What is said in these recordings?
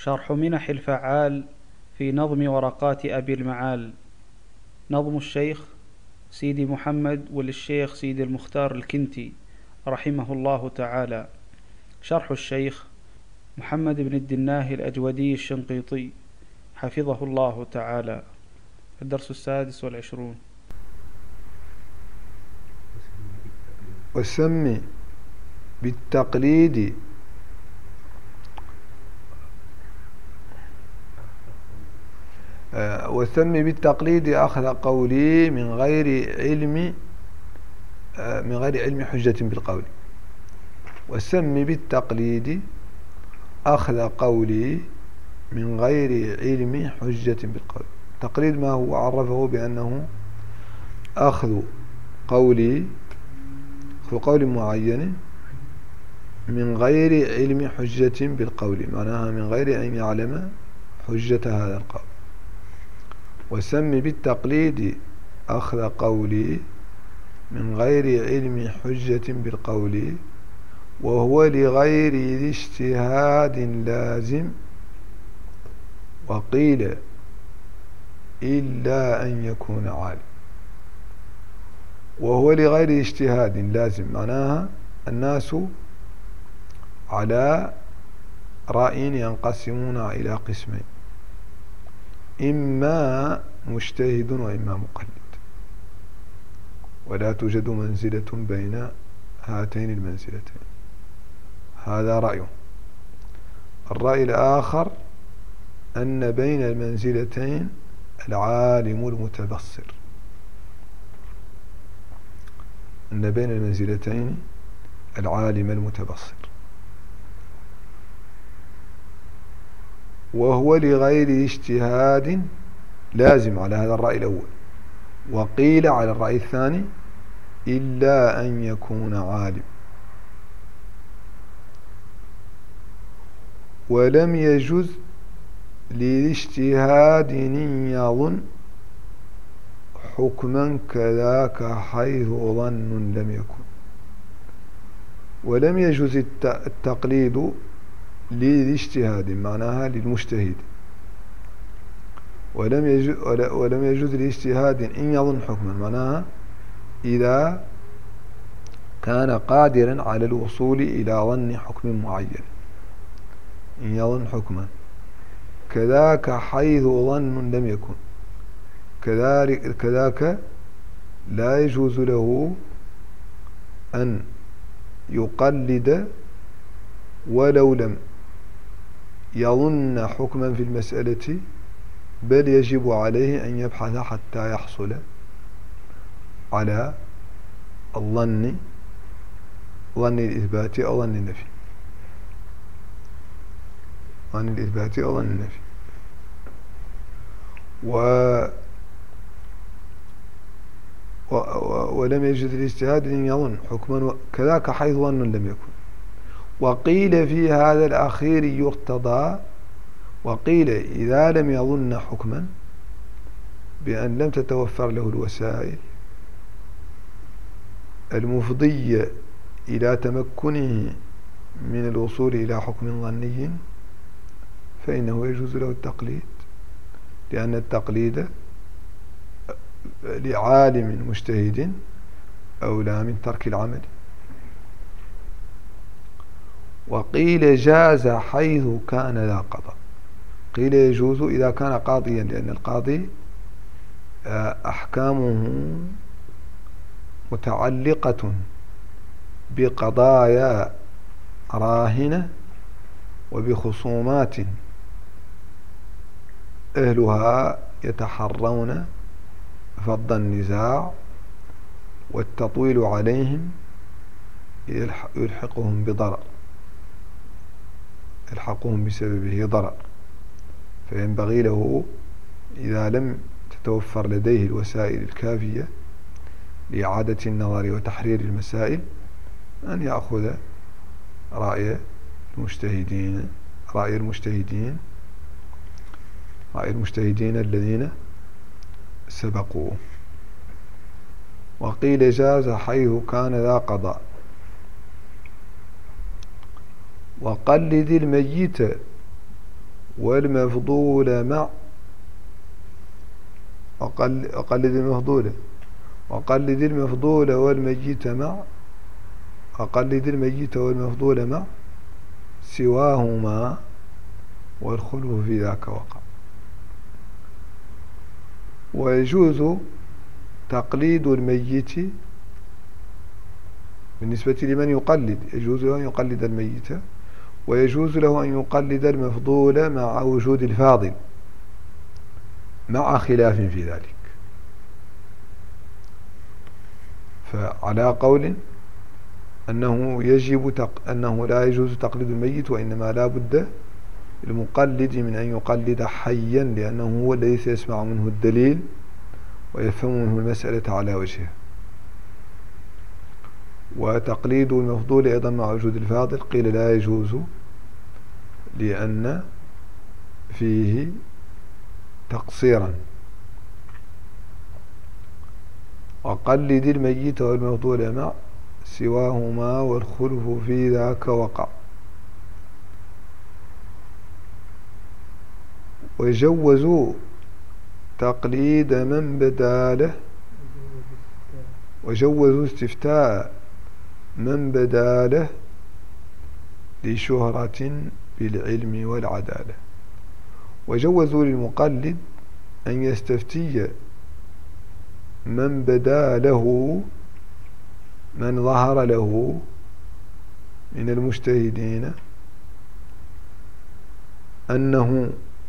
شرح منح الفعال في نظم ورقات أبي المعال. نظم الشيخ سيدي محمد وللشيخ سيدي المختار الكنتي رحمه الله تعالى. شرح الشيخ محمد بن الدناه الأجودي الشنقيطي حفظه الله تعالى. الدرس 26. وسمي بالتقليد أخذ قولي من غير علم حجة بالقول. وسمي بالتقليد أخذ قولي من غير علم حجة بالقول. التقليد ما هو؟ عرفه بأنه أخذ قول معين من غير علم حجة بالقول، معناها من غير أن يعلم حجة هذا القول. وسمي بالتقليد أخذ قولي من غير علم حجة بالقول، وهو لغير ذي اجتهاد لازم، وقيل إلا أن يكون عالم. وهو لغير اجتهاد لازم، معناها الناس على رأي ينقسمون إلى قسمين: إما مجتهد وإما مقلد، ولا توجد منزلة بين هاتين المنزلتين. هذا رأي. الرأي الآخر أن بين المنزلتين العالم المتبصر، أن بين المنزلتين العالم المتبصر. وهو لغير اجتهاد لازم على هذا الرأي الأول. وقيل على الرأي الثاني إلا أن يكون عالم. ولم يجوز لاجتهاد يظن حكما كذاك حيث ظن لم يكن. ولم يجوز التقليد لاجتهاد، معناها للمجتهد. ولم يجوز لاجتهاد إن يظن حكما، معناها إذا كان قادرا على الوصول إلى ظن حكم معين. إن يظن حكما كذاك حيث ظن لم يكن، كذاك لا يجوز له أن يقلد ولو لم يظن حكما في المسألة، بل يجب عليه أن يبحث حتى يحصل على ظن الإثبات أو ظن النفي. ظن الإثبات أو ظن النفي. ولم يجد الاجتهاد أن يظن حكما كذاك حيث ظن لم يكن. وقيل في هذا الأخير يقتضى، وقيل إذا لم يظن حكما بأن لم تتوفر له الوسائل المفضية إلى تمكنه من الوصول إلى حكم ظني، فإنه يجوز له التقليد، لأن التقليد لعالم مجتهد أولى من ترك العمل. وقيل جاز حيث كان ذا قضاء. قيل يجوز إذا كان قاضيا، لأن القاضي أحكامه متعلقة بقضايا راهنة وبخصومات أهلها يتحرون فض النزاع، والتطويل عليهم يلحقهم بسببه ضرر. فينبغي له إذا لم تتوفر لديه الوسائل الكافية لإعادة النظر وتحرير المسائل أن يأخذ رأي المجتهدين الذين سبقوه. وقيل جاز حيث كان ذا قضاء. وقلد الميت والمفضول مع أقلد المفضول، وأقلد المفضول والميت مع، أقلد الميت والمفضول مع سواهما والخلف في ذاك وقع. ويجوز تقليد الميت بالنسبة لمن يقلد، يجوز له أن يقلد الميت، ويجوز له أن يقلد المفضول مع وجود الفاضل مع خلاف في ذلك. فعلى قول أنه لا يجوز تقليد الميت، وإنما لا بد المقلد من أن يقلد حيا، لأنه هو الذي سيسمع منه الدليل ويفهم منه المسألة على وجهها. وتقليد المفضول أيضا مع وجود الفاضل قيل لا يجوز، لأن فيه تقصيرا. وقلد الميت والمفضول مع سواهما والخلف في ذاك وقع. وجوزوا تقليد من بداله، وجوزوا استفتاء من بداله لشهرة بالعلم والعدالة. وجوزوا للمقلد أن يستفتي من بدا له، من ظهر له من المجتهدين أنه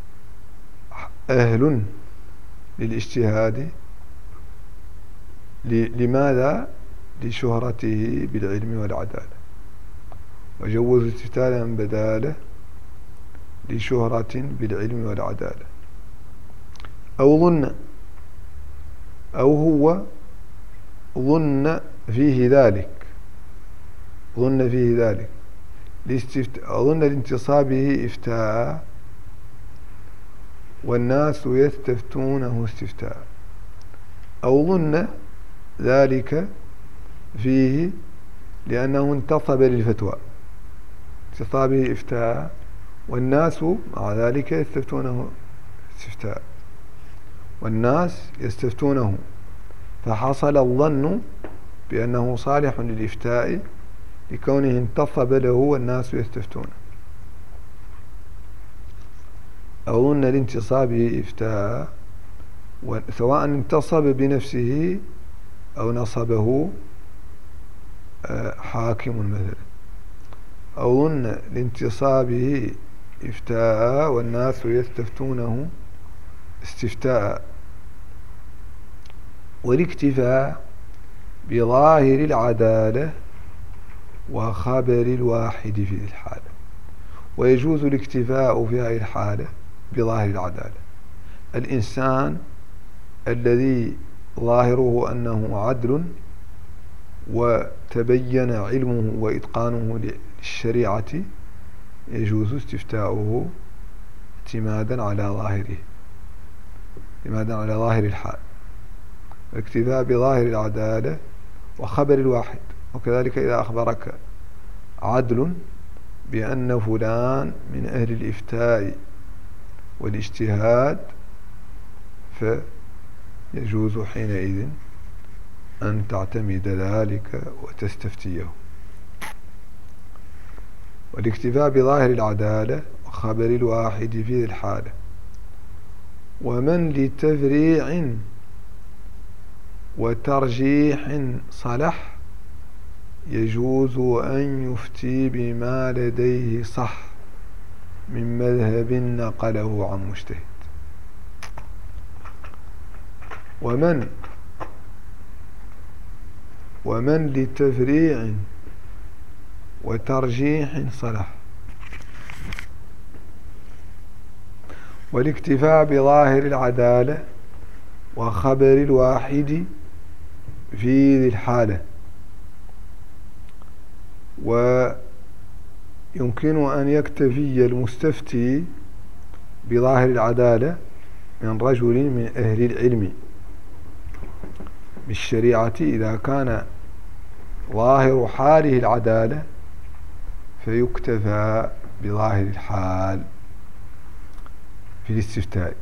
أهل للاجتهاد. لماذا؟ لشهرته بالعلم والعدالة. وجوزوا استفتاء من بداله لشهرة بالعلم والعدالة، أو ظن، أو هو ظن فيه ذلك، ظن فيه ذلك ظن لانتصابه إفتاء والناس يستفتونه استفتاء، أو ظن ذلك فيه لأنه انتصب للفتوى، انتصابه إفتاء والناس مع ذلك يستفتونه استفتاء، والناس يستفتونه، فحصل الظن بأنه صالح للإفتاء لكونه انتصب له والناس يستفتونه. أو ظن لانتصابه إفتاء، سواء انتصب بنفسه أو نصبه حاكم مثلا، أو ظن لانتصابه إفتاء والناس يستفتونه استفتاء. والاكتفاء بظاهر العدالة وخبر الواحد في الحالة. ويجوز الاكتفاء في هذه الحالة بظاهر العدالة، الإنسان الذي ظاهره أنه عدل وتبين علمه وإتقانه للشريعة يجوز استفتاؤه اعتمادا على ظاهره، اعتمادا على ظاهر الحال. الاكتفاء بظاهر العدالة وخبر الواحد. وكذلك إذا أخبرك عدل بأن فلان من أهل الإفتاء والاجتهاد فيجوز حينئذ أن تعتمد ذلك وتستفتيه. والاكتفاء بظاهر العدالة وخبر الواحد في الحالة. ومن لتفريع وترجيح صلح يجوز أن يفتي بما لديه صح من مذهب نقله عن مجتهد. ومن لتفريع وترجيح صلح. والاكتفاء بظاهر العدالة وخبر الواحد في ذي الحالة. ويمكن أن يكتفي المستفتي بظاهر العدالة من رجل من أهل العلم بالشريعة إذا كان ظاهر حاله العدالة فيكتفى بظاهر الحال. في الاستفتاء.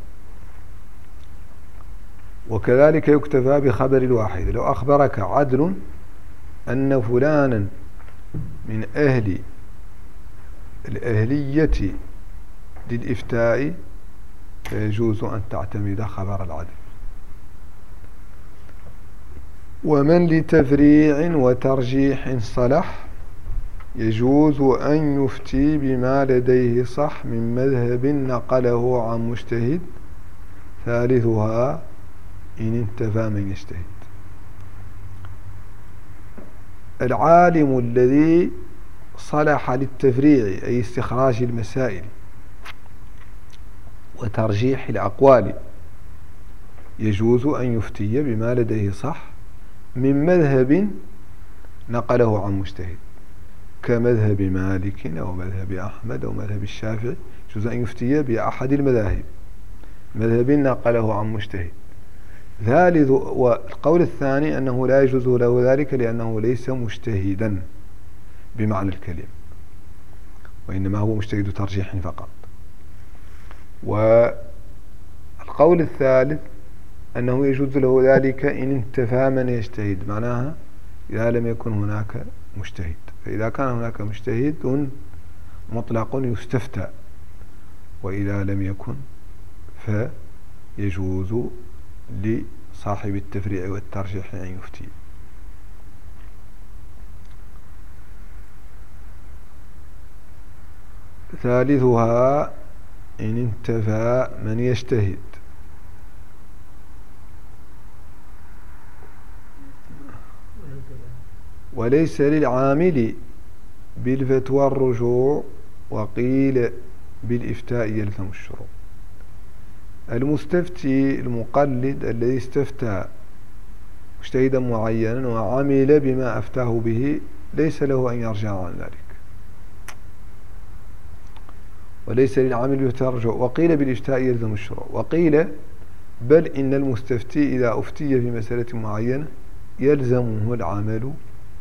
وكذلك يكتفى بخبر الواحد. لو أخبرك عدل أن فلانا من أهل الأهلية للإفتاء فيجوز أن تعتمد خبر العدل. ومن لتفريع وترجيح صلح يجوز أن يفتي بما لديه صح من مذهب نقله عن مجتهد. ثالثها إن انتفى من يجتهد. العالم الذي صلح للتفريع أي استخراج المسائل وترجيح الأقوال يجوز أن يفتي بما لديه صح من مذهب نقله عن مجتهد كمذهب مالك أو مذهب أحمد أو مذهب الشافعي. يجوز أن يفتي بأحد المذاهب مذهب نقله عن مجتهد. ثالث والقول الثاني أنه لا يجوز له ذلك لأنه ليس مجتهدا بمعنى الكلمة، وإنما هو مجتهد ترجيح فقط. والقول الثالث أنه يجوز له ذلك إن انتفى من يجتهد، معناها إذا لم يكن هناك مجتهد. فإذا كان هناك مجتهد مطلق يستفتى، وإذا لم يكن فيجوز لصاحب التفريع والترجيح أن يفتي. ثالثها إن انتفى من يجتهد. وليس للعامل بالفتوى الرجوع، وقيل بالإفتاء يلزم الشروع. المستفتي المقلد الذي استفتى مجتهدا معينا وعمل بما أفتاه به ليس له أن يرجع عن ذلك. وليس للعامل بالفتوى الرجوع، وقيل بالإفتاء يلزم الشروع. وقيل بل إن المستفتي إذا أفتي في مسألة معينة يلزمه العمل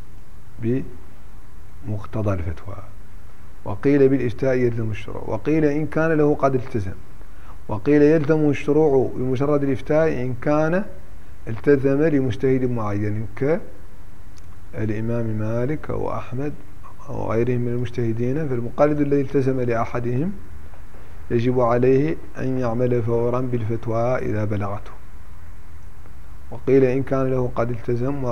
بمقتضى الفتوى. وقيل بالإفتاء يلزم الشروع. وقيل إن كان له قد التزم. وقيل يلزم الشروع بمجرد الإفتاء إن كان التزم لمجتهد معين كالإمام مالك أو أحمد أو غيرهم من المجتهدين. فالمقلد الذي التزم لأحدهم يجب عليه أن يعمل فورا بالفتوى إذا بلغته. وقيل إن كان له قد التزم.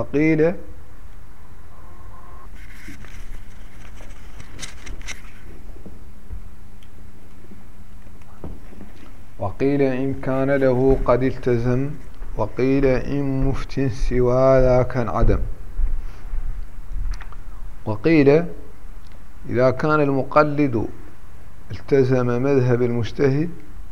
وقيل إن كان له قد التزم. وقيل إن مفت سوى ذاك عدم. وقيل إذا كان المقلد التزم مذهب المجتهد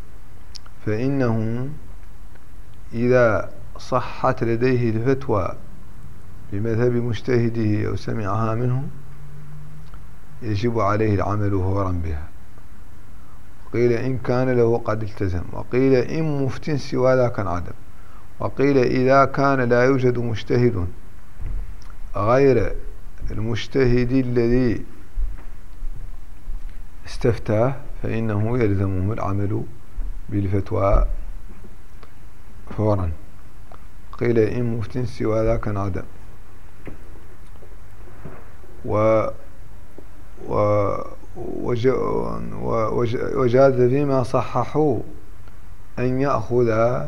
فإنه إذا صحت لديه الفتوى بمذهب مجتهده أو سمعها منه يجب عليه العمل فورا بها. وقيل إن كان له قد التزم. وقيل إن مفت سوى ذاك عدم. وقيل إذا كان لا يوجد مجتهد غير المجتهد الذي استفتاه فإنه يلزمه العمل بالفتوى فورا. قيل إن مفت سوى ذاك عدم. وجاز فيما صححوا أن يأخذ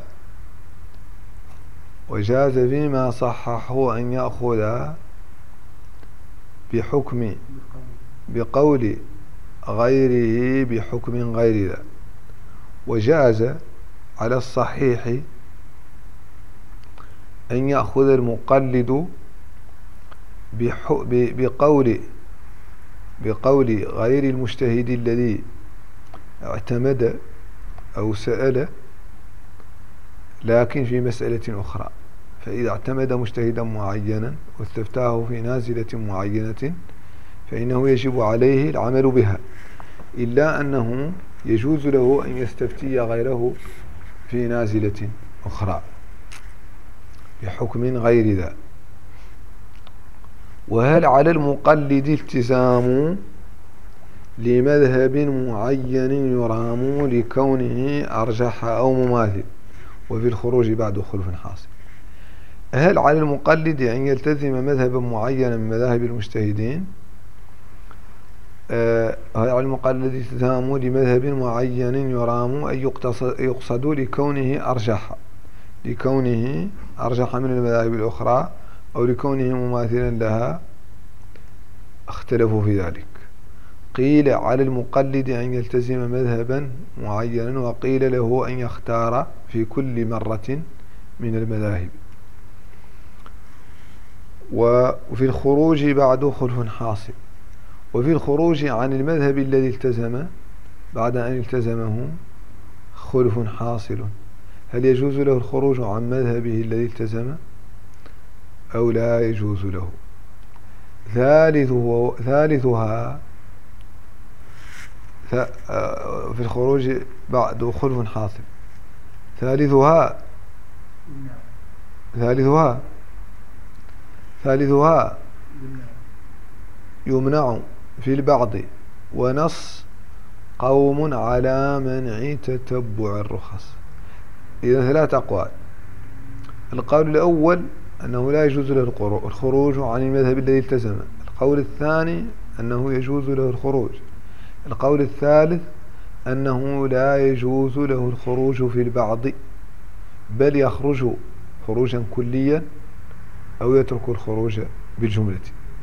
بحكم بقول غيره بحكم غير ذا. وجاز على الصحيح أن يأخذ المقلد بقول غير المجتهد الذي اعتمد أو سأل، لكن في مسألة أخرى. فإذا اعتمد مجتهدا معينا واستفتاه في نازلة معينة فإنه يجب عليه العمل بها، إلا أنه يجوز له أن يستفتي غيره في نازلة أخرى بحكم غير ذا. وهل على المقلد التزام لمذهب معين يرام لكونه أرجح أو مماثل، وفي الخروج بعد خلف حاصل. هل على المقلد أن يلتزم مذهبا معينا من مذاهب المجتهدين؟ هل على المقلد التزام لمذهب معين يرام أن يقصد لكونه أرجح من المذاهب الأخرى أو لكونه مماثلا لها؟ اختلفوا في ذلك. قيل على المقلد أن يلتزم مذهبا معينا، وقيل له أن يختار في كل مرة من المذاهب. وفي الخروج بعد خلف حاصل. وفي الخروج عن المذهب الذي التزم بعد أن التزمه خلف حاصل. هل يجوز له الخروج عن مذهبه الذي التزم أو لا يجوز له؟ ثالثها في الخروج بعد خلف حاصل. ثالثها يمنع في البعض، ونص قوم على منع تتبع الرخص. إذا 3 أقوال. القول الأول أنه لا يجوز له الخروج عن المذهب الذي التزم. القول الثاني أنه يجوز له الخروج. القول الثالث أنه لا يجوز له الخروج في البعض، بل يخرج خروجا كليا أو يترك الخروج بالجملة.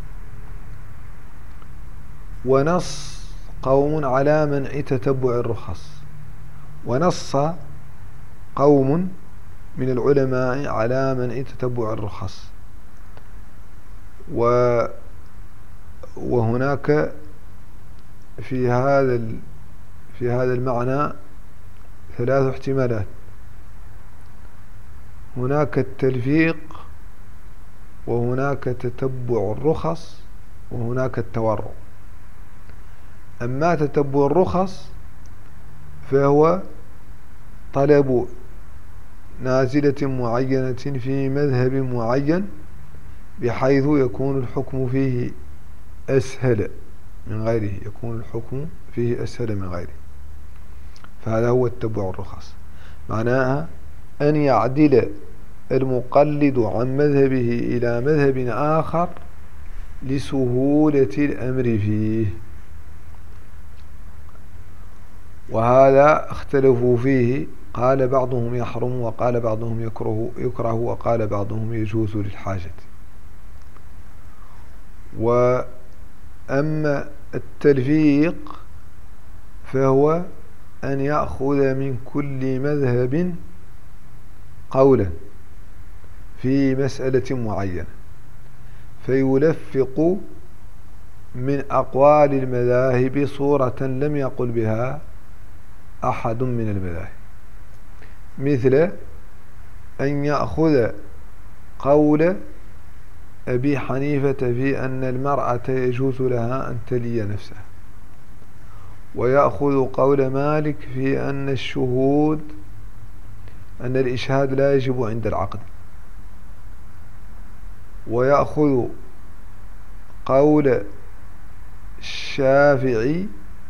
ونص قوم على منع تتبع الرخص. ونص قوم من العلماء على منع تتبع الرخص. وهناك في هذا المعنى 3 احتمالات. هناك التلفيق، وهناك تتبع الرخص، وهناك التورع. أما تتبع الرخص فهو طلب نازلة معينة في مذهب معين بحيث يكون الحكم فيه أسهل من غيره، فهذا هو التبع الرخص. معناها أن يعدل المقلد عن مذهبه إلى مذهب آخر لسهولة الأمر فيه. وهذا اختلفوا فيه، قال بعضهم يحرم، وقال بعضهم يكره، وقال بعضهم يجوز للحاجة. وأما التلفيق فهو أن يأخذ من كل مذهب قولا في مسألة معينة، فيلفق من أقوال المذاهب صورة لم يقل بها أحد من المذاهب، مثل أن يأخذ قول أبي حنيفة في أن المرأة يجوز لها أن تلي نفسها، ويأخذ قول مالك في أن الإشهاد لا يجب عند العقد، ويأخذ قول الشافعي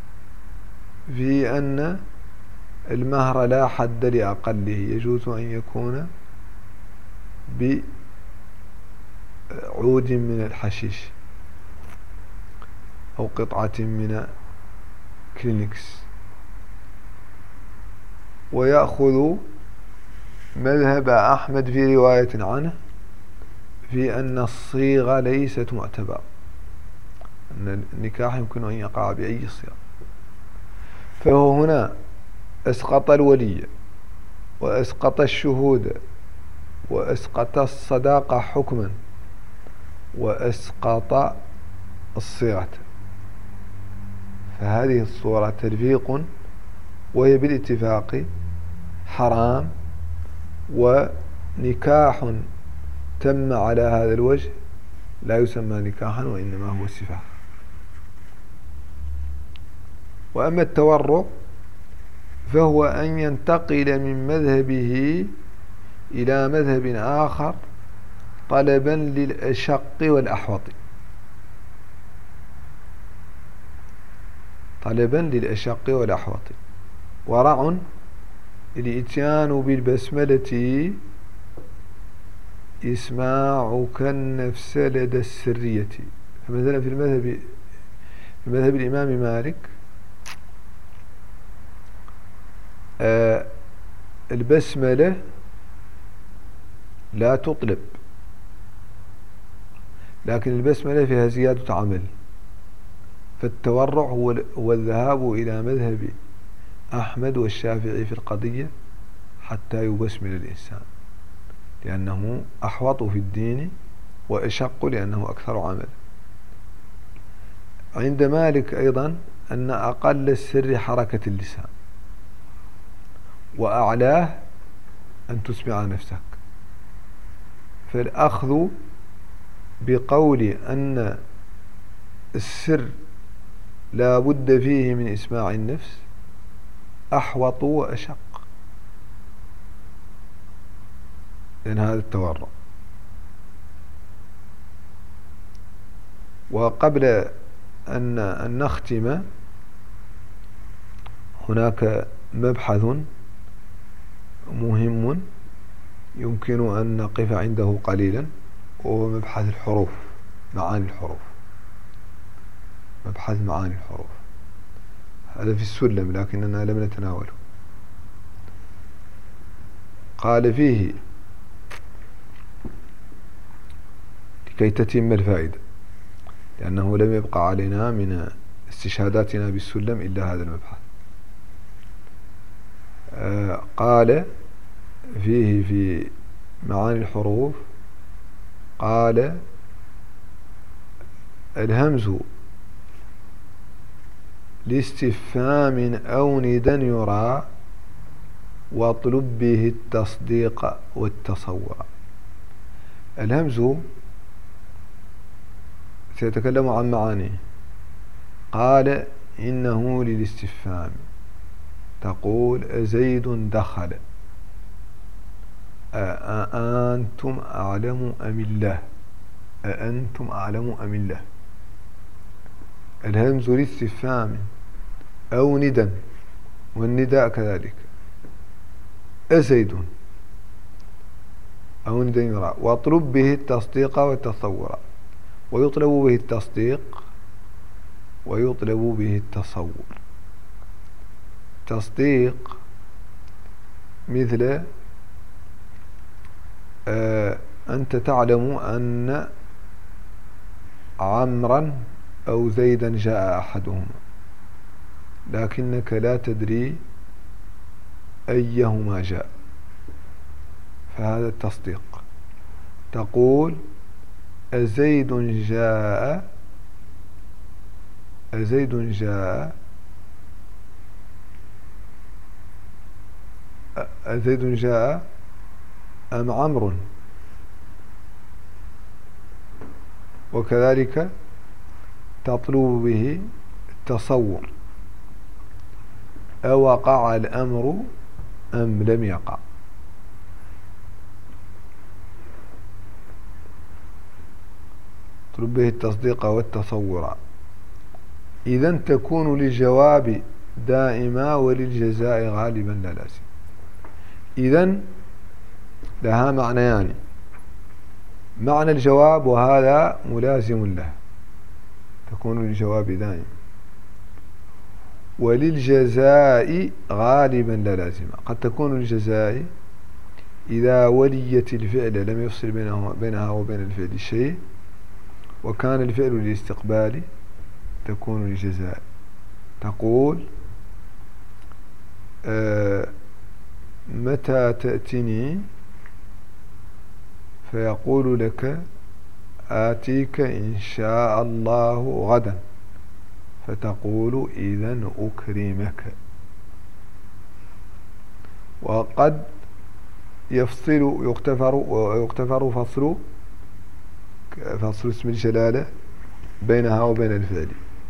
في أن المهر لا حد لأقله، يجوز أن يكون بعود من الحشيش أو قطعة من كلينكس. ويأخذ مذهب أحمد في رواية عنه في أن الصيغة ليست معتبرة، أن النكاح يمكن أن يقع بأي صيغة. فهو هنا أسقط الولي، وأسقط الشهود، وأسقط الصداقة حكما، وأسقط الصيغة. فهذه الصورة تلفيق، وهي بالاتفاق حرام، ونكاح تم على هذا الوجه لا يسمى نكاحا، وإنما هو سفاح. وأما التورع فهو أن ينتقل من مذهبه إلى مذهب آخر طلبا للأشق والأحوط. طلبا للأشق والأحوط. ورع الإتيان بالبسملة إسماعك النفس لدى السرية. فمثلا في مذهب الإمام مالك البسملة لا تطلب، لكن البسملة فيها زيادة عمل، فالتورع هو الذهاب إلى مذهب أحمد والشافعي في القضية حتى يبسمل الإنسان، لأنه أحوط في الدين وأشق لأنه أكثر عمل. عند مالك أيضا أن أقل السر حركة اللسان، وأعلاه أن تسمع نفسك. فالأخذ بقول أن السر لا بد فيه من إسماع النفس أحوط وأشق، لأن هذا التورع. وقبل أن نختم هناك مبحث مهم يمكن أن نقف عنده قليلا، وهو مبحث الحروف، معاني الحروف. مبحث معاني الحروف هذا في السلم لكننا لم نتناوله. قال فيه لكي تتم الفائدة، لأنه لم يبقى علينا من استشهاداتنا بالسلم إلا هذا المبحث. قال فيه في معاني الحروف، قال الهمز لاستفهام أو ندى يرى واطلب به التصديق والتصور. الهمز سيتكلم عن معانيه. قال إنه للاستفهام، تقول أزيد دخل، أأنتم أعلم أم الله، أأنتم أعلم أم الله. الهمز لاستفهام أو ندى، والنداء كذلك أزيد أو ندى يرى، واطلب به التصديق والتصور. ويطلب به التصديق ويطلب به التصور. تصديق مثل أنت تعلم أن عمرا أو زيدا جاء أحدهما، لكنك لا تدري أيهما جاء، فهذا التصديق. تقول أزيد جاء، أزيد جاء، أزيد جاء أم عمرو. وكذلك تطلب به التصور، أوقع الأمر أم لم يقع. تطلب به التصديق والتصور. إذن تكون للجواب دائما وللجزاء غالبا لا لازم. إذن لها معنيان: معنى الجواب وهذا ملازم له، تكون للجواب دائما، وللجزاء غالبا لا لازم. قد تكون الجزاء إذا وليت الفعل لم يفصل بينها وبين الفعل شيء، وكان الفعل للاستقبال، تكون للجزاء. تقول متى تأتني، فيقول لك آتيك إن شاء الله غدا، فتقول إذن أكرمك. وقد يغتفر فصل اسم الجلالة بينها وبين الفعل،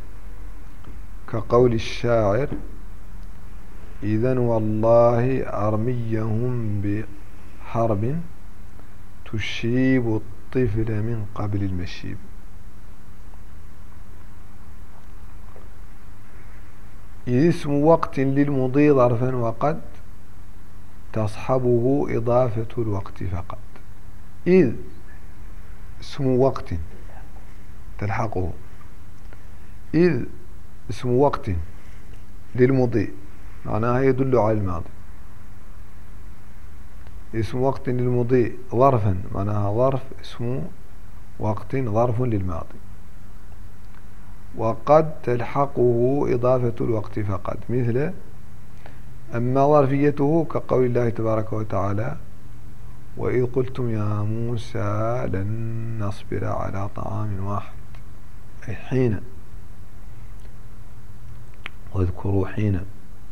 كقول الشاعر: إذن والله أرميهم بحرب تشيب الطفل من قبل المشيب. إذ اسم وقت للمضي ظرفا وقد تصحبه إضافة الوقت فقط. إذ اسم وقت تلحقه، إذ اسم وقت للمضي معناها يدل على الماضي. اسم وقت للمضي ظرفا معناها ظرف اسم وقت ظرف للماضي، وقد تلحقه إضافة الوقت فقط، مثل أما ظرفيته كقول الله تبارك وتعالى: وإذ قلتم يا موسى لن نصبر على طعام واحد، أي حين، واذكروا حين.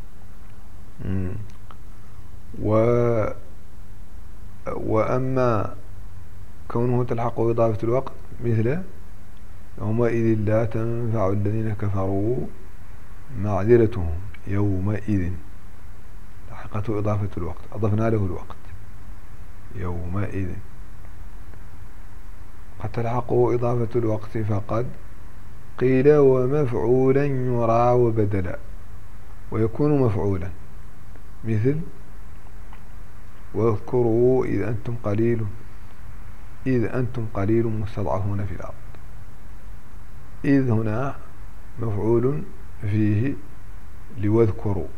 وأما كونه تلحقه إضافة الوقت مثل يومئذ لا تنفع الذين كفروا معذرتهم يومئذ، لحقته إضافة الوقت، أضفنا له الوقت يومئذ. قد تلحقه إضافة الوقت فقد قيل ومفعولا يرى وبدلا، ويكون مفعولا مثل واذكروا إذ أنتم قليل مستضعفون في الأرض. إذ هنا مفعول فيه لواذكروا،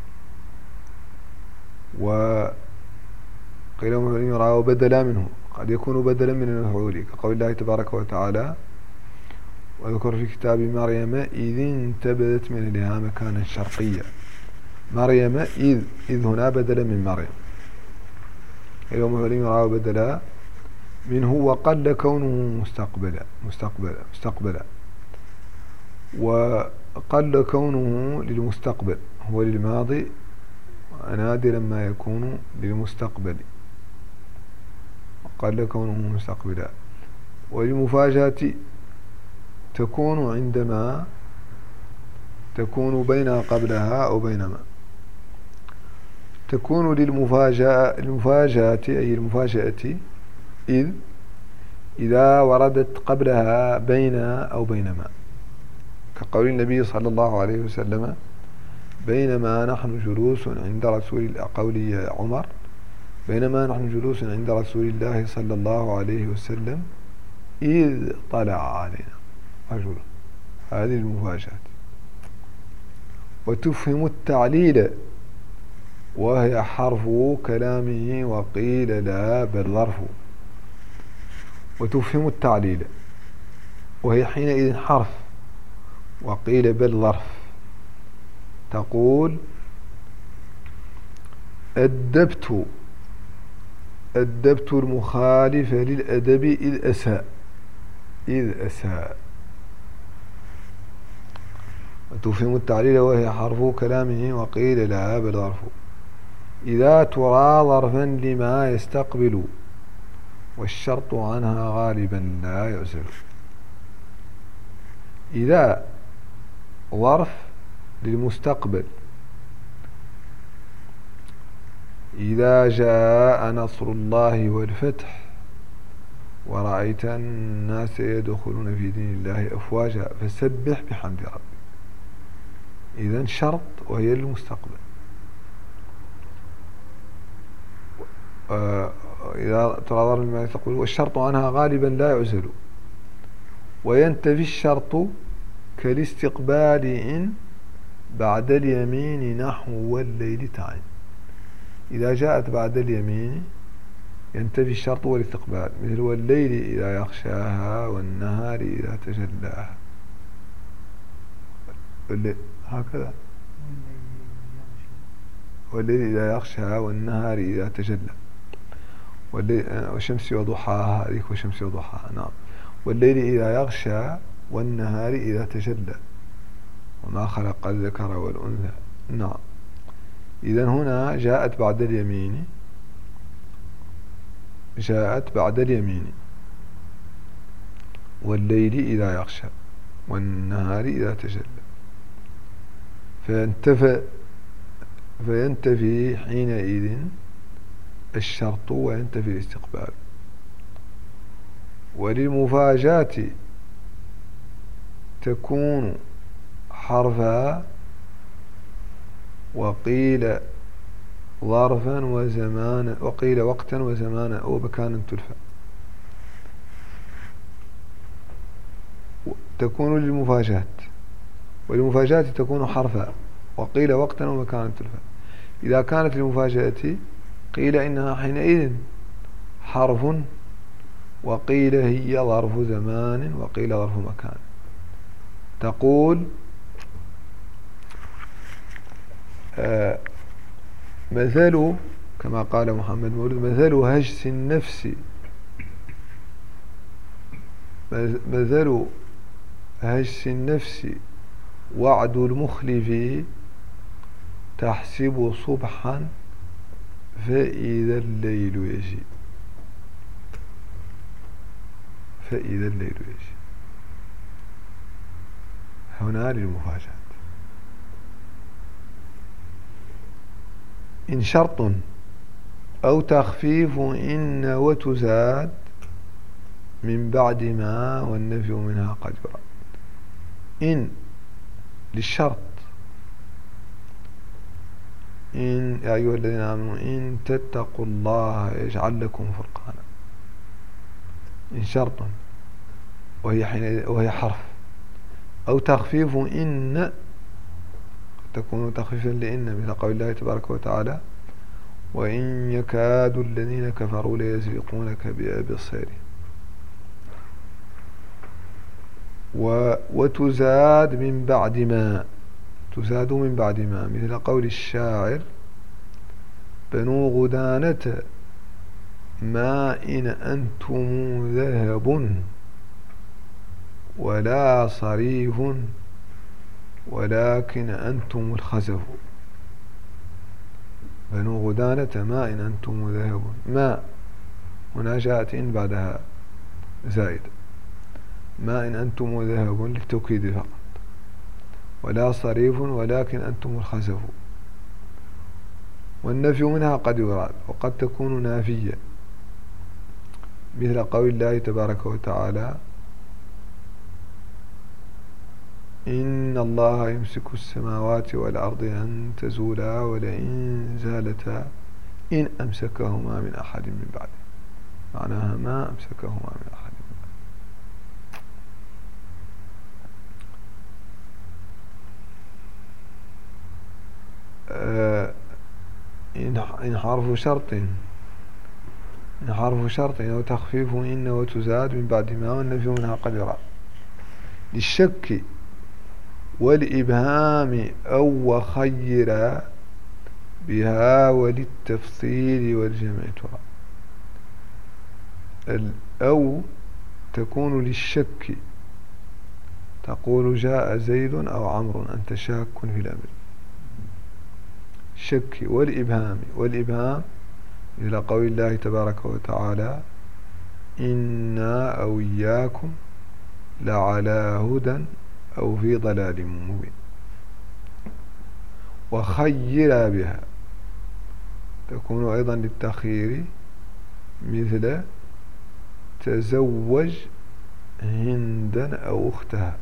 وقيل مفعول يرى وبدلا منه، قد يكون بدلا من المفعول كقول الله تبارك وتعالى: واذكر في كتاب مريم إذ انتبذت من أهلها مكانا شرقيا. مريم إذ هنا بدلا من مريم، قيل مفعول يرى وبدلا منه، وقل كونه مستقبلا، وقل كونه للمستقبل هو للماضي، نادرا ما يكون للمستقبل، وقل كونه مستقبلا. والمفاجأة تكون عندما تكون بينها قبلها أو بينما. تكون للمفاجأة أي المفاجأة إذا وردت قبلها بين أو بينما، كقول النبي صلى الله عليه وسلم: بينما نحن جلوس عند رسول الله، قولي عمر: بينما نحن جلوس عند رسول الله صلى الله عليه وسلم إذ طلع علينا رجل. هذه المفاجأة. وتفهم التعليل وهي حرف كلامه وقيل لا بل ظرف. وتفهم التعليل وهي حينئذ حرف وقيل بل ظرف. تقول: أدبت المخالف للأدب إذ أساء. وتفهم التعليل وهي حرف كلامه وقيل لا بل ظرف. إذا ترى ظرفا لما يستقبل والشرط عنها غالبا لا يعزل. إذا ظرف للمستقبل: إذا جاء نصر الله والفتح ورأيت الناس يدخلون في دين الله أفواجا فسبح بحمد ربك. إذن شرط وهي للمستقبل. إذا ترى ظرف لما يستقبل والشرط عنها غالبا لا يعزل. وينتفي الشرط كالاستقبال إن بعد اليمين نحو والليل تعين. إذا جاءت بعد اليمين ينتفي الشرط والاستقبال، مثل والليل إذا يغشاها والنهار إذا تجلاها. هكذا والليل إذا يغشاها والنهار إذا تجلى. والشمس وضحاها، هذيك والشمس وضحاها. نعم. والليل إذا يغشى والنهار إذا تجلى وما خلق الذكر والأنثى. نعم. إذن هنا جاءت بعد اليمين والليل إذا يغشى والنهار إذا تجلى، فينتفي حينئذ الشرط وينتفي الاستقبال. وللمفاجأة تكون حرفا وقيل ظرفا وزمانا، وقيل وقتا وزمانا ومكانا تلفى. تكون للمفاجأة، والمفاجأة تكون حرفا، وقيل وقتا ومكانا تلفى. إذا كانت المفاجأة قيل إنها حينئذ حرف، وقيل هي ظرف زمان، وقيل ظرف مكان. تقول مثل، كما قال محمد مولود، مثل هجس النفس، مثل هجس النفس وعد المخلف، تحسب صبحا فإذا الليل يجي، فإذا الليل يجي. هنا للمفاجأة. إن شرط أو تخفيف إن وتزاد من بعد ما، والنفي منها قد يراد. إن للشرط، إن يا أيها الذين آمنوا إن تتقوا الله يجعل لكم فرقانا. إن شرط وهي حرف. أو تخفيف إن، تكون تخفيفا لإن، مثل قول الله تبارك وتعالى وإن يكاد الذين كفروا ليزلقونك بأبصارهم. وتزاد من بعد ما، تزاد من بعد ما، مثل قول الشاعر بنو غدانة ما إن أنتم ذهب ولا صريف ولكن أنتم الخزف. بنو غدانة ما إن أنتم ذهب، ما هنا جاءت إن بعدها زائد، ما إن أنتم ذهب للتوكيد فقط، ولا صريف ولكن أنتم الخزف. والنفي منها قد يراد، وقد تكون نافية، مثل قول الله تبارك وتعالى إن الله يمسك السماوات والأرض أن تزولا ولئن زالتا إن أمسكهما من أحد من بعده. معناها ما أمسكهما من أحد من بعده. إن حرف شرط، إن حرف شرط أو تخفيف إن وتزاد من بعد ما، والنفي منها قد يراد. للشك والإبهام أو وخير بها وللتفصيل والجمع ترى. أو تكون للشك، تقول جاء زيد أو عمرو، أنت شاك في الأمر. شك والإبهام، والإبهام إلى قول الله تبارك وتعالى إنا أو إياكم لعلى هدى أو في ضلال مبين. وخير بها تكون أيضا للتخيير، مثل تزوج هندا أو أختها.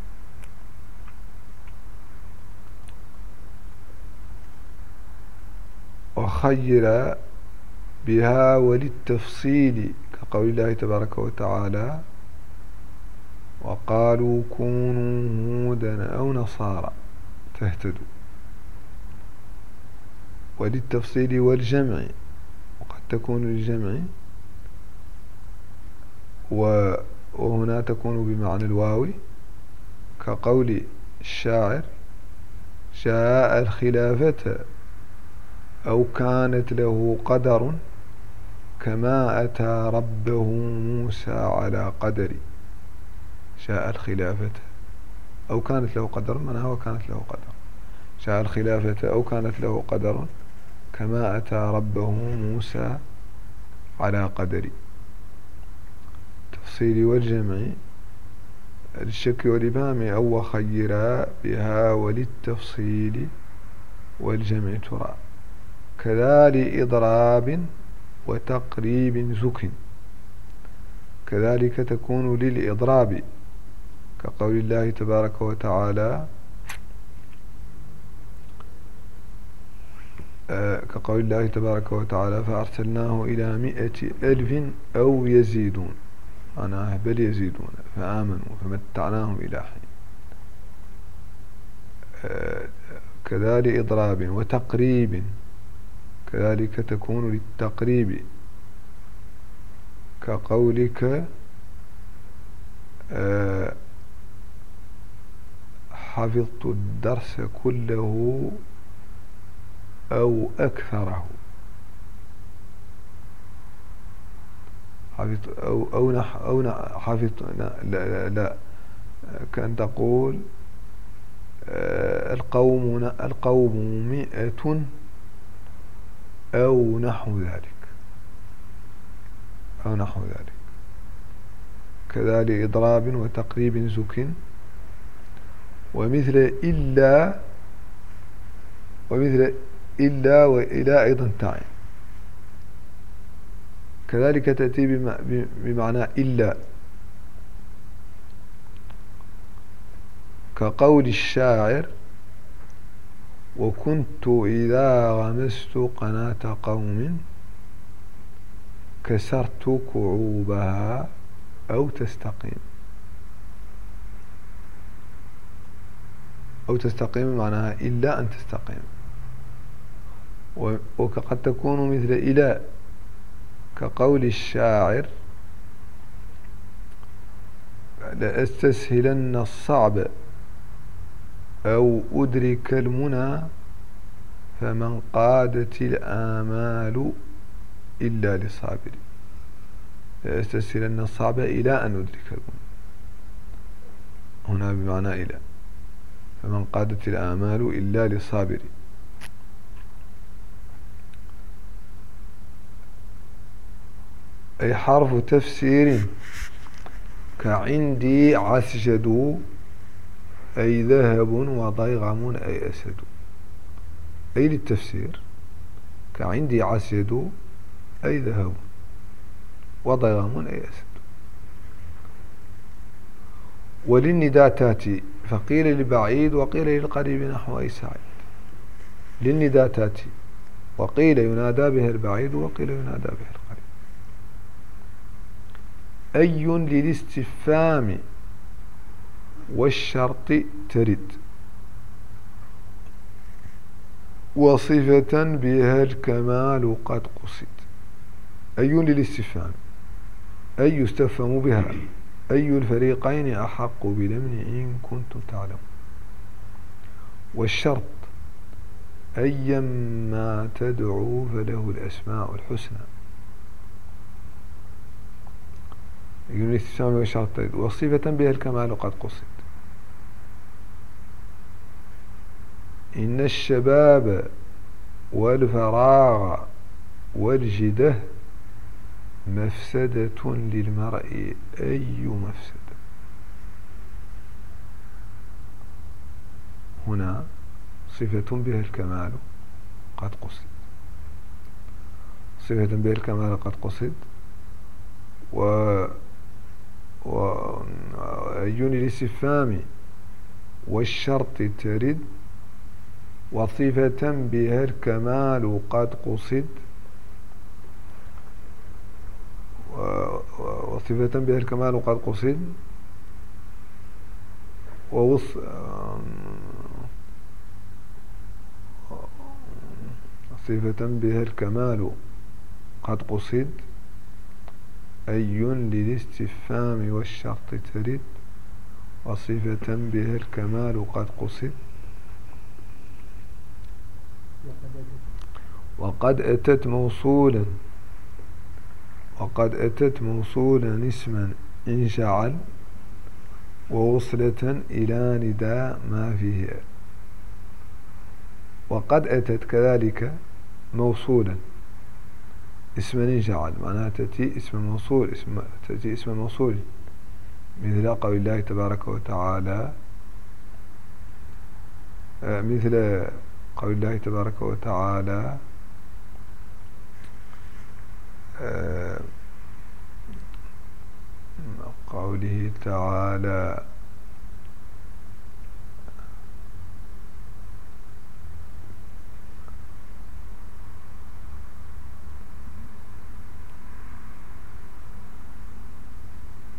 وخير بها وللتفصيل، كقول الله تبارك وتعالى وقالوا كونوا هودا أو نصارى تهتدوا. وللتفصيل والجمع، وقد تكون للجمع، وهنا تكون بمعنى الواو، كقول الشاعر شاء الخلافة أو كانت له قدر كما أتى ربه موسى على قدر. شاء الخلافة أو كانت له قدر، معناها وكانت له قدر. شاء الخلافة أو كانت له قدر كما أتى ربه موسى على قدر. تفصيل والجمع، الشك والإبهام أو وخيرا بها وللتفصيل والجمع ترى. كذا لإضراب وتقريب زك، كذلك تكون للإضراب، كقول الله تبارك وتعالى كقول الله تبارك وتعالى فأرسلناه إلى 100,000 أو يزيدون، معناها بل يزيدون، فآمنوا فمتعناهم إلى حين. كذلك إضراب وتقريب، كذلك تكون للتقريب، كقولك حفظت الدرس كله أو أكثره، حفظت أو حفظت لا كأن تقول القوم 100 أو نحو ذلك، أو نحو ذلك. كذلك إضراب وتقريب زك، ومثل إلا وإلى أيضا تعين، كذلك تأتي بمعنى إلا، كقول الشاعر وكنت إذا غمست قناة قوم كسرت كعوبها أو تستقيم. أو تستقيم معناها إلا أن تستقيم. وقد تكون مثل إلى، كقول الشاعر لأستسهلن الصعب أو أدرك المنى فمن قادت الآمال إلا للصابر. لأستسهلن الصعب إلى أن أدرك المنى، هنا بمعنى إلى، فمن قادت الآمال إلا للصابر. أي حرف تفسير، كعندي عسجد أي ذهب وضيغم أي أسد، أي للتفسير، كعندي عسجد أي ذهب وضيغم أي أسد. وللنداء تاتي، فقيل للبعيد وقيل للقريب نحو أي سعيد. للنداء تاتي، وقيل ينادى به البعيد وقيل ينادى به القريب. أي للاستفهام والشرط ترد، وصفة بها الكمال قد قصد. أي للاستفهام، أي يستفهم بها، أي الفريقين أحق بالأمن إن كنتم تعلمون. والشرط أيما تدعو فله الأسماء الحسنى. أي للاستفهام والشرط ترد، وصفة بها الكمال قد قصد. إن الشباب والفراغ والجده مفسدة للمرء أي مفسدة. هنا صفة بها الكمال قد قصد، صفة بها الكمال قد قصد. أي للاستفهام والشرط ترد، وصفة بها الكمال قد قصد. وصفة بها الكمال قد قصد، صفة بها الكمال قد قصد. أي للاستفهام والشرط ترد، وصفة بها الكمال قد قصد. وقد أتت موصولا، وقد أتت موصولا اسما إن شعل، ووصلة إلى نداء ما فيه. وقد أتت كذلك موصولا اسما إن شعل، معناها تأتي اسم موصول، تأتي اسم موصول، مثل قول الله تبارك وتعالى، مثل قول الله تبارك وتعالى قوله تعالى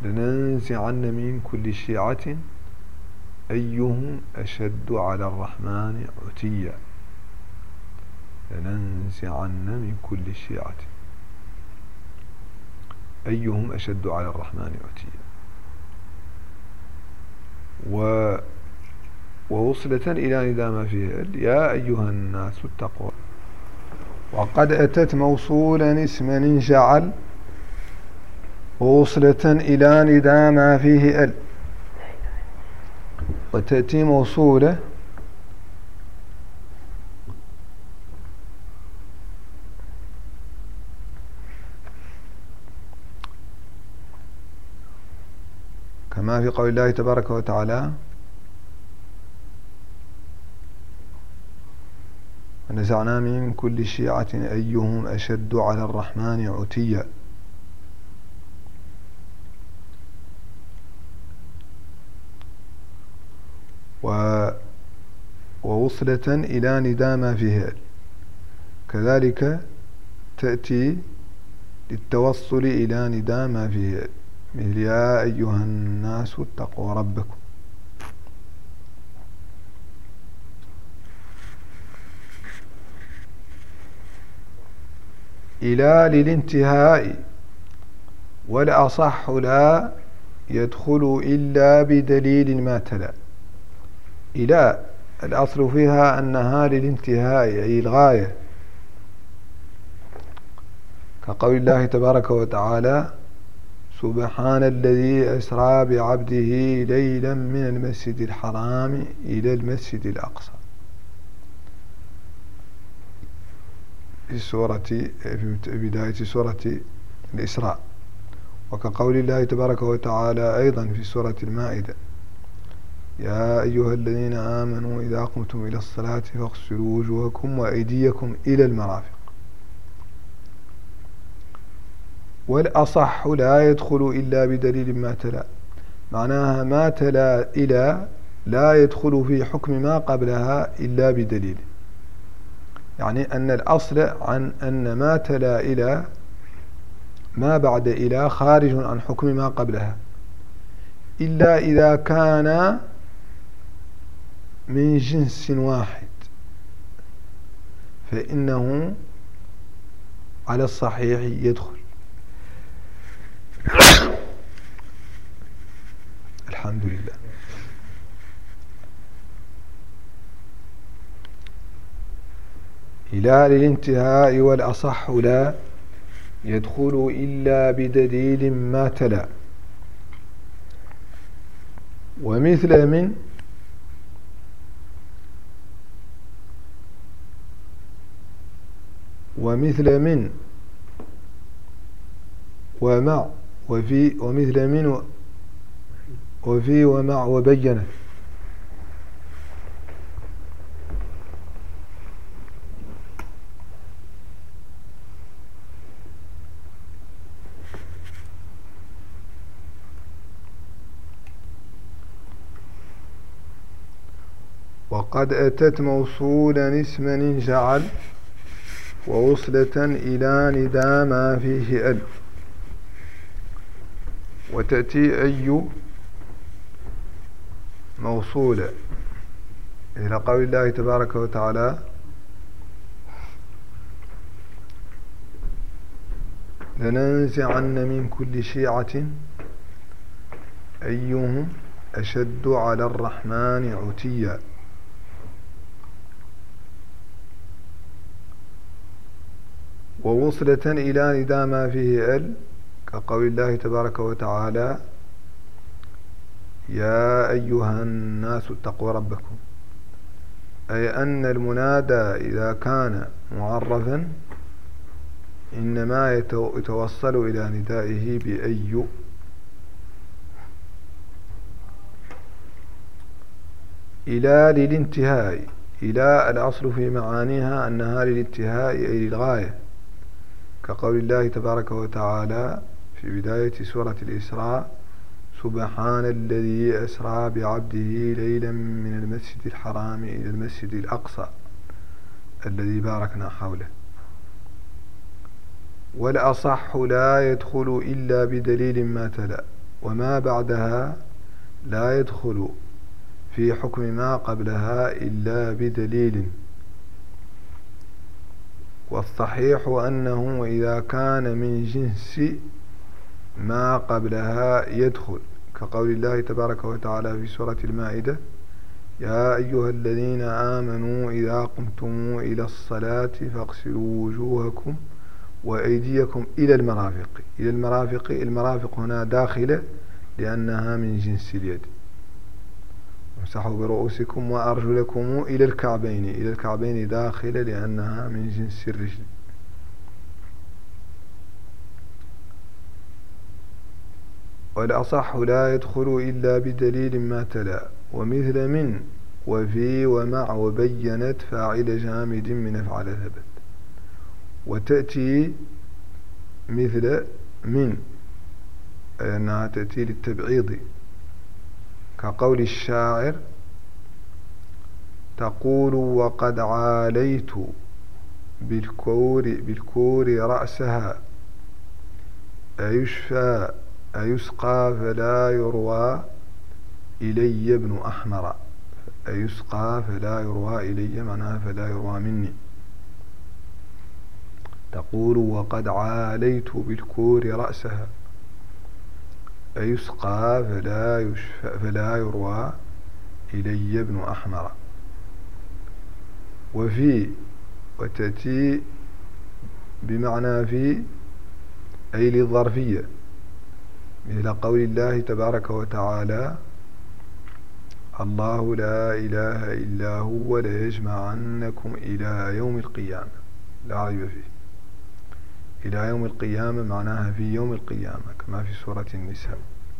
لننزعن من كل شيعة أيهم أشد على الرحمن عتيا. لننزعن من كل شيعة أيهم أشد على الرحمن عتيا. ووصلة إلى نداء ما فيه يا أيها الناس اتقوا. وقد أتت موصولا اسما انجعل ووصلة إلى نداء ما فيه ال. وتأتي موصولة كما في قول الله تبارك وتعالى ونزعنا من كل شيعة أيهم أشد على الرحمن عتيا. ووصلة إلى نداء ما فيه كذلك تأتي للتوصل إلى نداء ما فيه مثل يا أيها الناس اتقوا ربكم. إلى للانتهاء والأصح لا يدخل إلا بدليل ما تلا. إلى الأصل فيها أنها للانتهاء أي الغاية كقول الله تبارك وتعالى سبحان الذي أسرى بعبده ليلا من المسجد الحرام إلى المسجد الأقصى في بداية سورة الإسراء. وكقول الله تبارك وتعالى أيضا في سورة المائدة يا أيها الذين آمنوا إذا قمتم إلى الصلاة فاغسلوا وجوهكم وأيديكم إلى المرافق. والأصح لا يدخل إلا بدليل ما تلا. معناها ما تلا إلى لا يدخل في حكم ما قبلها إلا بدليل. يعني أن الأصل عن أن ما تلا إلى ما بعد إلى خارج عن حكم ما قبلها إلا إذا كان من جنس واحد فإنه على الصحيح يدخل. الحمد لله. إلى للانتهاء والأصح لا يدخل إلا بدليل ما تلا. ومثل من ومع وفي ومثل من وفي ومع وبين. وقد أتت موصولا اسما جعل ووصلة إلى نداء ما فيه ال. وتأتي أي موصولة إلى قول الله تبارك وتعالى لننزعن من كل شيعة أيهم أشد على الرحمن عتيا. ووصلة إلى نداء ما فيه ال كقول الله تبارك وتعالى يا أيها الناس اتقوا ربكم. أي أن المنادى إذا كان معرفا إنما يتوصل إلى ندائه بأي. إلى للانتهاء. إلى الأصل في معانيها أنها للانتهاء أي للغاية كقول الله تبارك وتعالى في بداية سورة الإسراء سبحان الذي أسرى بعبده ليلا من المسجد الحرام إلى المسجد الأقصى الذي باركنا حوله. والأصح لا يدخل إلا بدليل ما تلا. وما بعدها لا يدخل في حكم ما قبلها إلا بدليل. والصحيح أنه إذا كان من جنس ما قبلها يدخل، كقول الله تبارك وتعالى في سورة المائدة: يا أيها الذين آمنوا إذا قمتم إلى الصلاة فاغسلوا وجوهكم وأيديكم إلى المرافق. إلى المرافق، المرافق هنا داخلة لأنها من جنس اليد. امسحوا برؤوسكم وأرجلكم إلى الكعبين. إلى الكعبين داخلة لأنها من جنس الرجل. والأصح لا يدخل إلا بدليل ما تلا، ومثل من وفي ومع وبينت فاعل جامد من أفعل ثبت. وتأتي مثل من، أي أنها تأتي للتبعيض، كقول الشاعر: تقول وقد عاليت بالكور رأسها، أيشفى أيسقى فلا يروى إلي ابن أحمر. أيسقى فلا يروى إلي معناها فلا يروى مني. تقول وقد عاليت بالكور رأسها، أيسقى فلا يروى إلي ابن أحمر. وفي، وتأتي بمعنى في أي للظرفية، مثل قول الله تبارك وتعالى: الله لا إله إلا هو ليجمعنكم إلى يوم القيامة لا ريب فيه. إلى يوم القيامة معناها في يوم القيامة، كما في سورة النساء.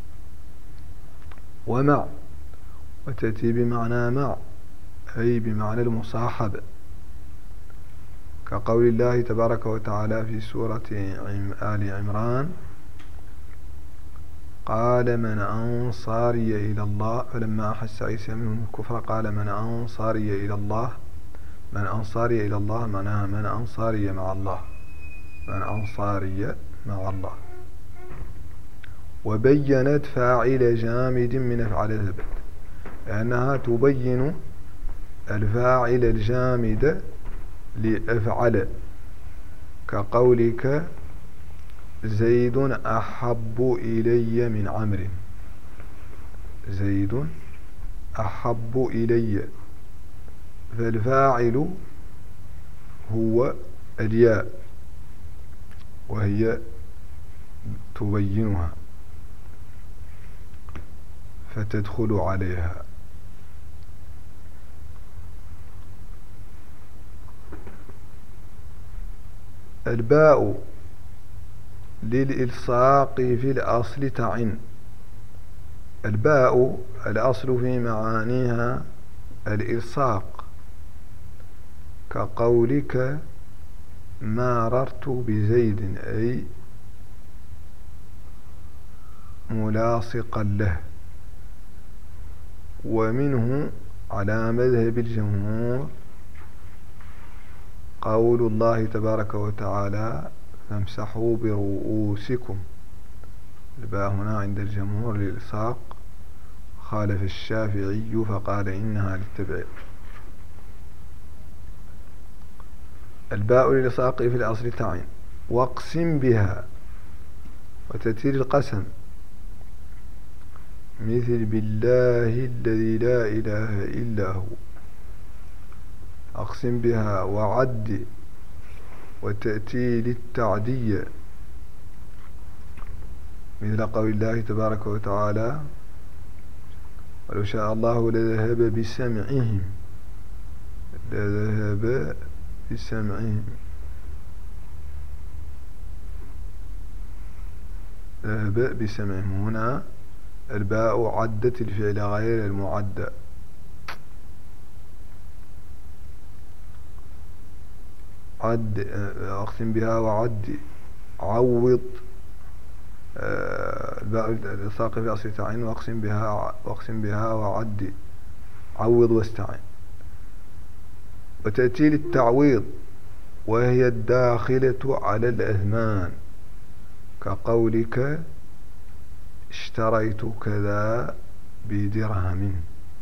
ومع، وتأتي بمعنى مع أي بمعنى المصاحبة، كقول الله تبارك وتعالى في سورة آل عمران: قال من أنصاري إلى الله فلما أحس عيسى منهم الكفر قال من أنصاري إلى الله. من أنصاري إلى الله معناها من أنصاري مع الله، من أنصاري مع الله. وبينت فاعل جامد من أفعل ثبت، لأنها تبين الفاعل الجامد لأفعل، كقولك: زيد أحب إلي من عمرو. زيد أحب إلي، فالفاعل هو الياء وهي تبينها فتدخل عليها. الباء للإلصاق في الأصل تعن. الباء الأصل في معانيها الإلصاق، كقولك: مررت بزيد، أي ملاصقا له. ومنه على مذهب الجمهور قول الله تبارك وتعالى: فامسحوا برؤوسكم. الباء هنا عند الجمهور للإلصاق، خالف الشافعي فقال إنها للتبعيض. الباء للإلصاق في الأصل تعين. واقسم بها، وتأتي القسم، مثل بالله الذي لا إله إلا هو. أقسم بها. وعد، وتأتي للتعدية، مثل قول الله تبارك وتعالى: ولو شاء الله لذهب بسمعهم. لذهب بسمعهم، ذهب بسمعهم. هنا الباء عدت الفعل غير المعدى. عد، أقسم بها. وعد. عوض، الباء الإلصاق في أصل تعين. وأقسم بها. وأقسم بها وعد. عوض واستعين. وتأتي للتعويض، وهي الداخلة على الأزمان، كقولك: اشتريت كذا بدرهم.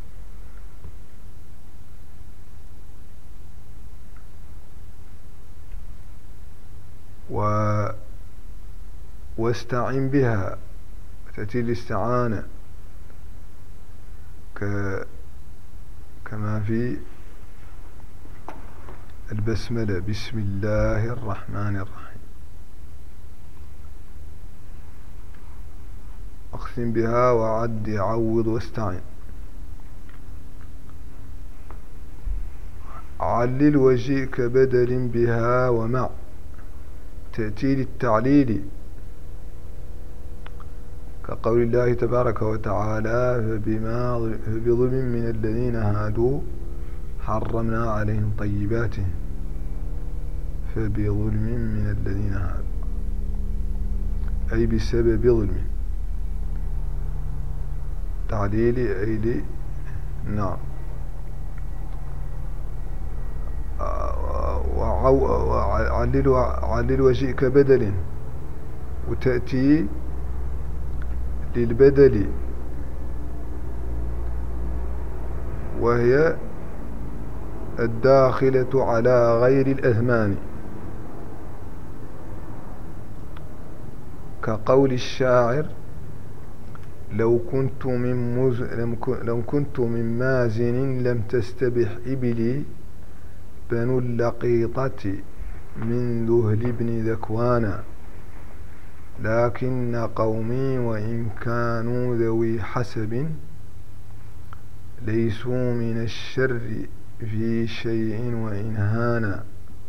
واستعن بها، تأتي الاستعانة كما في البسملة: بسم الله الرحمن الرحيم. أقسم بها وعد عوض واستعن. علل وجيء كبدل بها ومع، تأتي للتعليل كقول الله تبارك وتعالى: فبظلم من الذين هادوا حرمنا عليهم طيبات. فبظلم من الذين هادوا أي بسبب ظلم. تعليل أي نعم. علل وجيء كبدل، وتأتي للبدل وهي الداخلة على غير الأزمان، كقول الشاعر: لو كنت من مازن لم تستبح إبلي، بنو اللقيطة من ذهل بن ذكوانا، لكن قومي وإن كانوا ذوي حسب، ليسوا من الشر في شيء وإن هانا،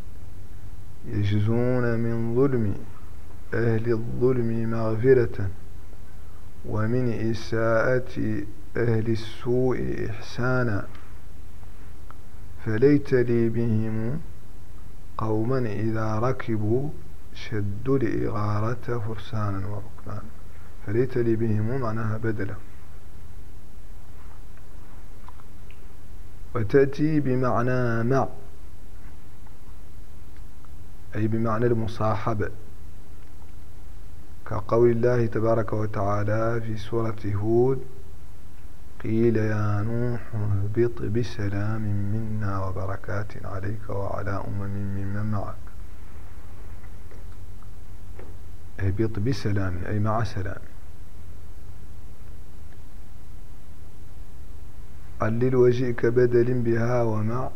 يجزون من ظلم أهل الظلم مغفرة، ومن إساءة أهل السوء إحسانا، فليت لي بهم قوما إذا ركبوا شدوا الإغارة فرسانا وركبانا. فليت لي بهم معناها بدلا. وتأتي بمعنى مع، أي بمعنى المصاحبة، كقول الله تبارك وتعالى في سورة هود: قيل يا نوح اهبط بسلام منا وبركات عليك وعلى ممن معك. اهبط بسلام أي مع سلام. علل وجيء كبدل بها ومع،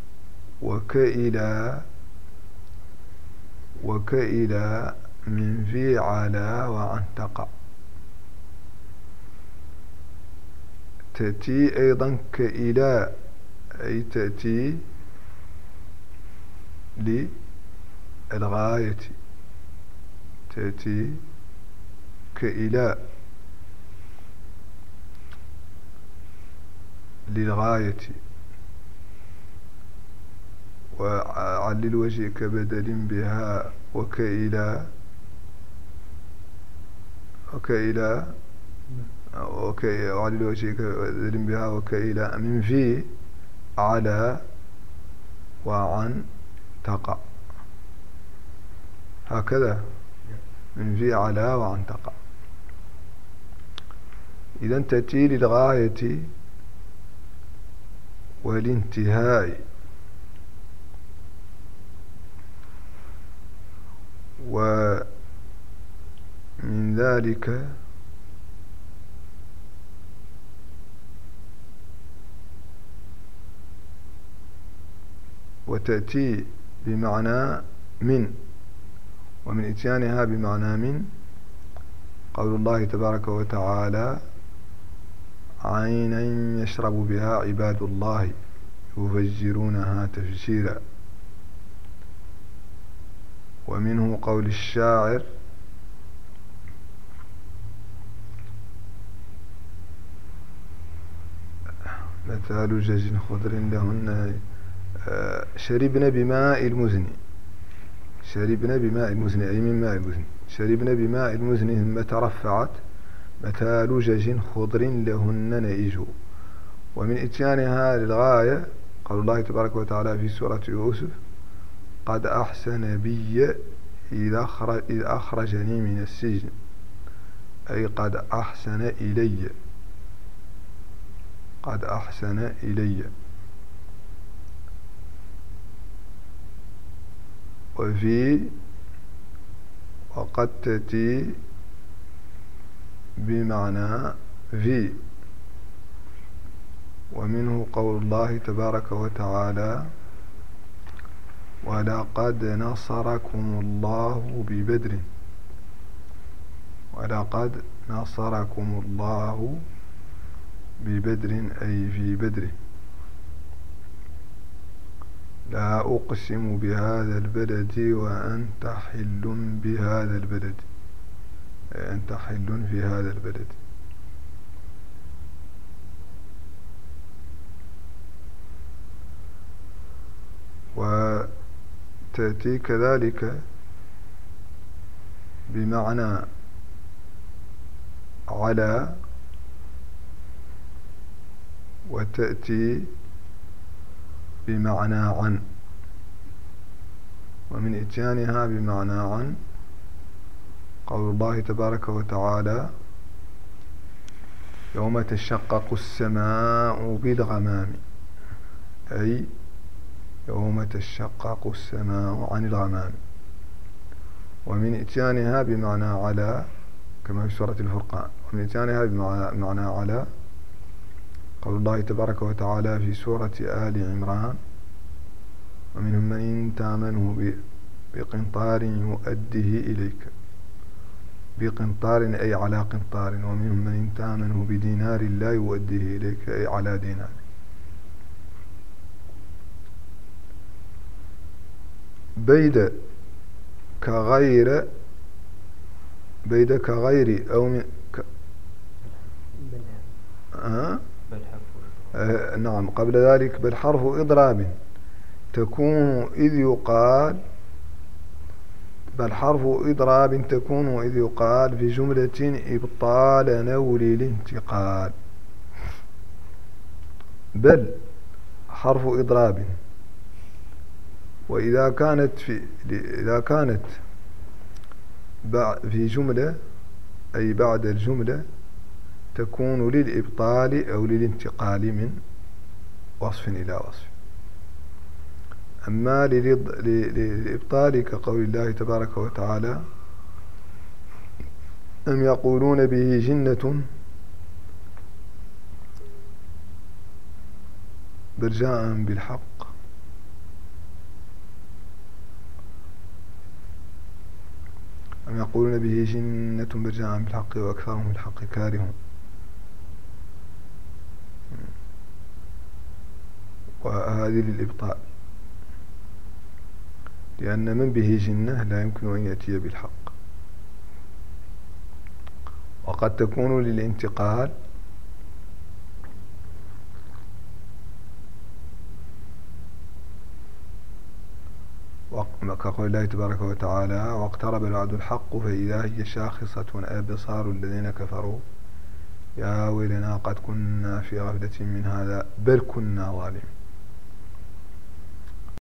وكإلى من في على وعن تقع، تأتي أيضا كإلى أي تأتي للغاية، تأتي كإلى للغاية. وعلل وجيء كبدل بها وكإلى وعلل وجيء كبدل بها وكإلى من في على وعن تقع، هكذا من في على وعن تقع. إذا تأتي للغاية والانتهاء. ومن ذلك وتأتي بمعنى من، ومن إتيانها بمعنى من قول الله تبارك وتعالى: عينا يشرب بها عباد الله يفجرونها تفجيرا. ومنه قول الشاعر: مثال جج خضر لهن شربنا بماء المزن. شربنا بماء المزن أي من ماء المزن. شربنا بماء المزن ثم ترفعت مثال جج خضر لهن نئج. ومن إتيانها للغاية قول الله تبارك وتعالى في سورة يوسف: قد أحسن بي إذ أخرجني من السجن أي قد أحسن إلي، قد أحسن إلي. وفي وقد تأتي بمعنى في. ومنه قول الله تبارك وتعالى: ولقد نصركم الله ببدر، ولقد نصركم الله ببدر أي في بدر. لا أقسم بهذا البلد وأنت حل بهذا البلد، أي أنت حل في هذا البلد. وتأتي كذلك بمعنى على، وتأتي بمعنى عن. ومن إتيانها بمعنى عن قول الله تبارك وتعالى: يوم تشقق السماء بالغمام، أي يوم تشقق السماء عن الغمام. ومن إتيانها بمعنى على كما في سورة الفرقان. ومن إتيانها بمعنى على قول الله تبارك وتعالى في سورة آل عمران: ومنهم من إن تأمنه بقنطار يؤديه إليك، بقنطار أي على قنطار. ومنهم من إن تأمنه بدينار لا يؤديه إليك أي على دينار. بيد كغير، بيد كغير أو من نعم، قبل ذلك بل حرف إضراب تكون إذ يقال، بل حرف إضراب تكون إذ يقال في جملة إبطال نول الانتقال. بل حرف إضراب، وإذا كانت في جملة أي بعد الجملة تكون للإبطال أو للانتقال من وصف إلى وصف. أما للإبطال كقول الله تبارك وتعالى: أم يقولون به جنة بل جاء بالحق. أم يقولون به جنة بل جاء بالحق وأكثرهم بالحق كارهون. وهذه للإبطال، لأن من به جنة لا يمكن أن يأتي بالحق. وقد تكون للانتقال، كقول الله تبارك وتعالى: واقترب الوعد الحق فإذا هي شاخصة أبصار الذين كفروا يا ويلنا قد كنا في غفلة من هذا بل كنا ظالمين.